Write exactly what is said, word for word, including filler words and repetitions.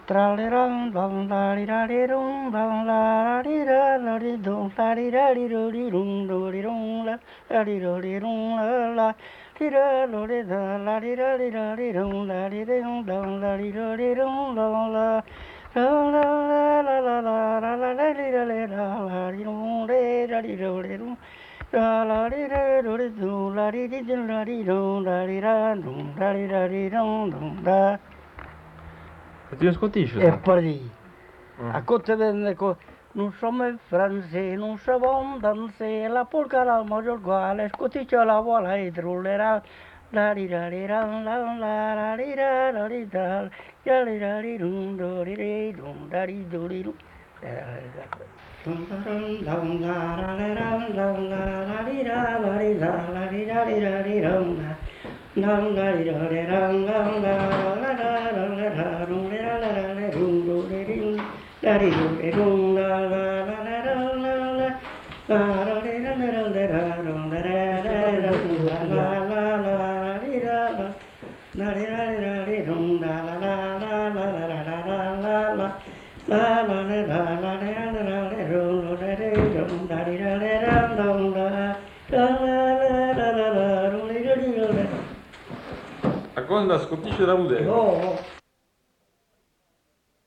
Traliram dum darirarum dum larirarum darirarum durirum la darirum la la tiralore da la dirarirum darirum dum darirum dum la la la la la la la la la la la rum re darirum la la darirum la darirum la darirum darirum darirum da. Tu ascoltisci? E poi, a côté de nous sommes français, nous savons danser la polka, la maggior quale, scoticcia la vola e trullerà. La di da di da la la la di da da di da la di da di dum do di di dum da di do di dum. Dum da dum dum la la la la la la di da la di da la di da di da di dum da. Dum da di da di dum dum da la la la la la dum di da la la la dum do di di da di do di dum la la la la la la la la di da da da da dum da da da da la la la di da la la di da di da di dum da la la la la la la la la la la la la la la la la la dum da di dum da di da da dum da la la la la la dum di da di da. A cosa ascoltisci da Udeo? Oh.